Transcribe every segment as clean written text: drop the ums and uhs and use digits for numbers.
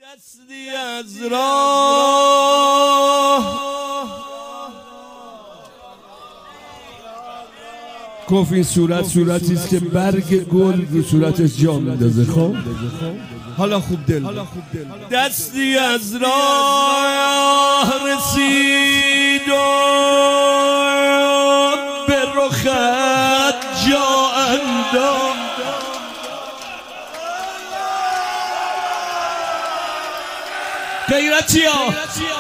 دستی از راه گفت این صورتی است که برگ گل رو صورتش جا میندازه. خب حالا خوب دل دستی از راه رسید و به رخت جا انداخت. غیرتی ها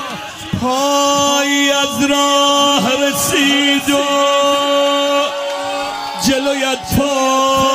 پای از راه رسید و جلویت پا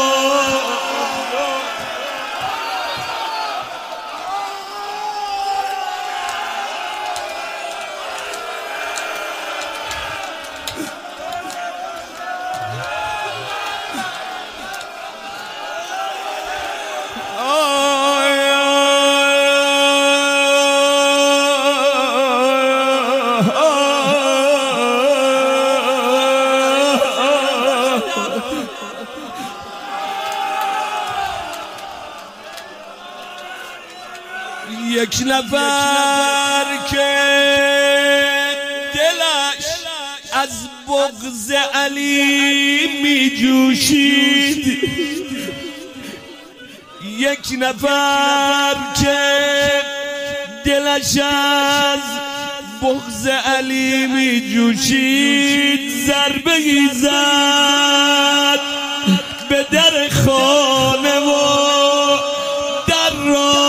یک نفر که دلش از بغض علی می جوشید، یک نفر که دلش از بغض علی می جوشید، ضربه‌ای زد به در خانه و در را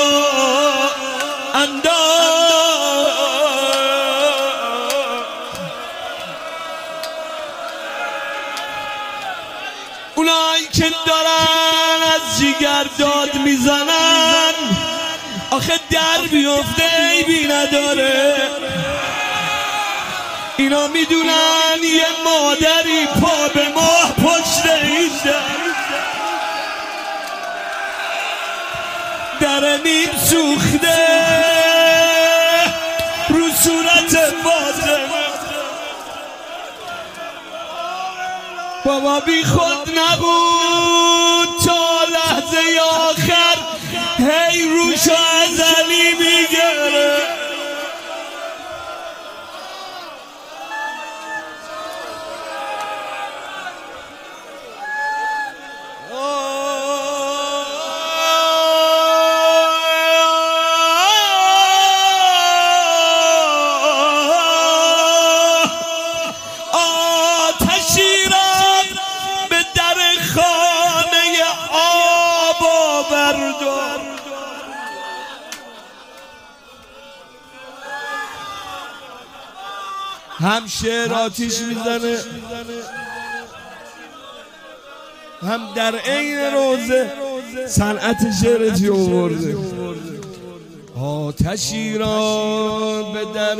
اونایی که دارن از جیگر داد میزنن آخه در بیفته عیبی نداره. اینا میدونن یه مادری پا به ماه پشت این در نیم سوخته رو صورت فاطمه. بابا بی خود نبود تا لحظه آخر هی روشو از علی میگره. هم شعر آتیش میزنه هم در عین روزه صنعت شعرتی آورده. آتشی را به در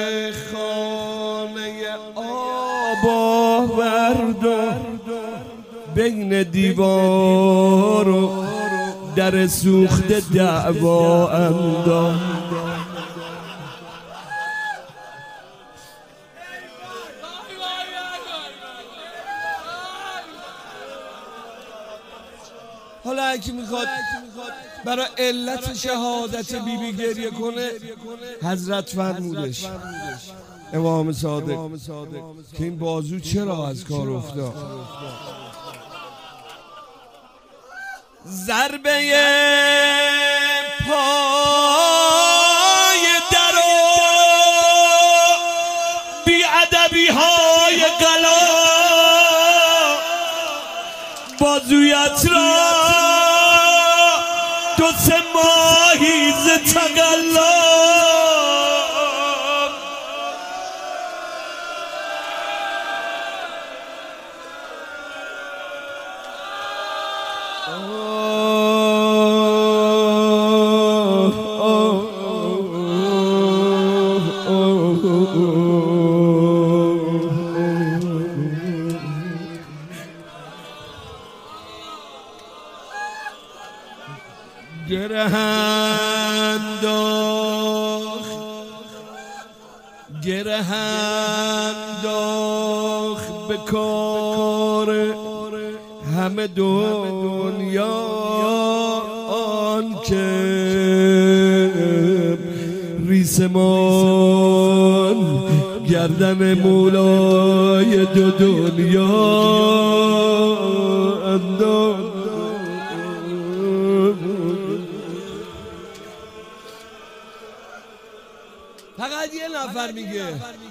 خانه آب آورد و بین دیوار و در سوخته دعوا انداخت. حالا اگه میخواد برای علت شهادت بیبی گریه کنه، حضرت فرمودش امام صادق که این بازو چرا از کار افتاد. ضربه پای در و بی‌ادبی های قلا بازویت را دو سه ماهی ز تقلا گره انداخت به کار همه دنیا آن که ریسمان گردن مولای دو دنیا انداز. فقط یه نفر میگه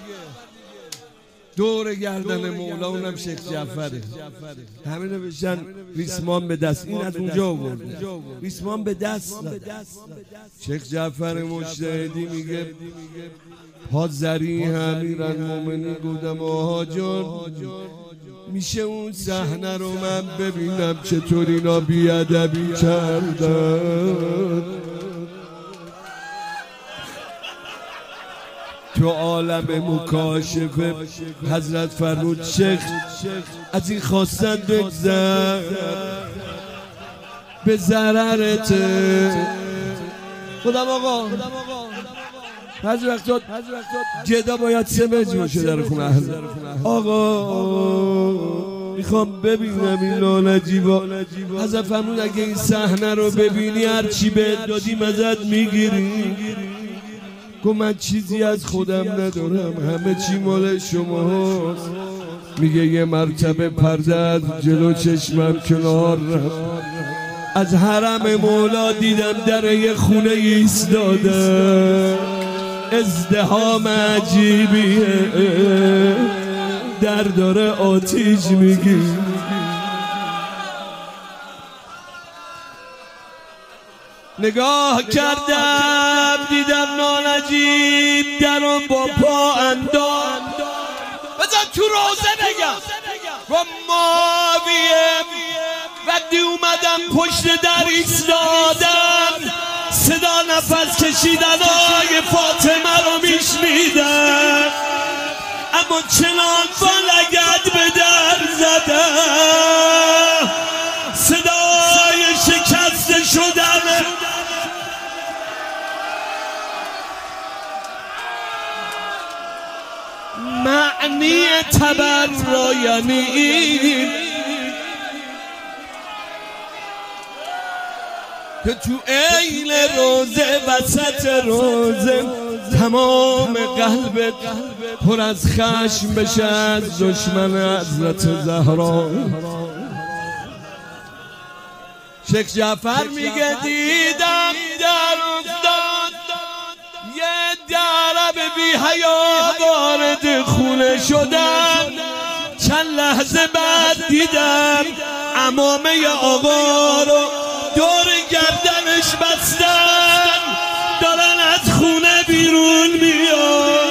دور گردن مولا، اونم شیخ جعفره. همه نوشتن ریسمان به دست، این از اونجا آورده، ریسمان به دست. شیخ جعفر مجتهدی میگه حاضری امیرالمومنین گفتم آها جان میشه اون صحنه رو من ببینم چطور اینا بیادبی کردن. تو عالم مکاشفه حضرت فرمود شیخ از این خواستن بگذر به ضررته. خودم آقا بعضی وقتا جدا باید سمج باشه در خونه اهل. آقا میخوام ببینم این لالجیبا. حضرت فرمود اگه این صحنه رو ببینی هرچی بهت دادیم ازت میگیری. گفت من چیزی از خودم ندارم، همه چی مال شماست. میگه یه مرتبه پرده از جلو چشمم کنار رفت، از حرم مولا دیدم در یه خونه ایستاده، ازدحام عجیبیه، در داره آتیش میگی. نگاه کردم دیدم نانجیب درم با پا انداز. بذار تو روزه بگم و ماویه وقتی اومدم پشت در ایستادم، صدا نفس کشیدن آی فاطمه رو میشنیدم، اما چنان با لگد به در زدم، صدای شکسته شدن معنی تبر را یعنی این که تو عین روزه وسط روزه تمام قلبت پر از خشم بشه از دشمن حضرت زهرا. شیخ جعفر میگه دیدم در افتاد یه عرب بی حیا وارد خونه شدم، چند لحظه بعد دیدم عمامه آقا رو دور گردنش بستن، دارن از خونه بیرون میان.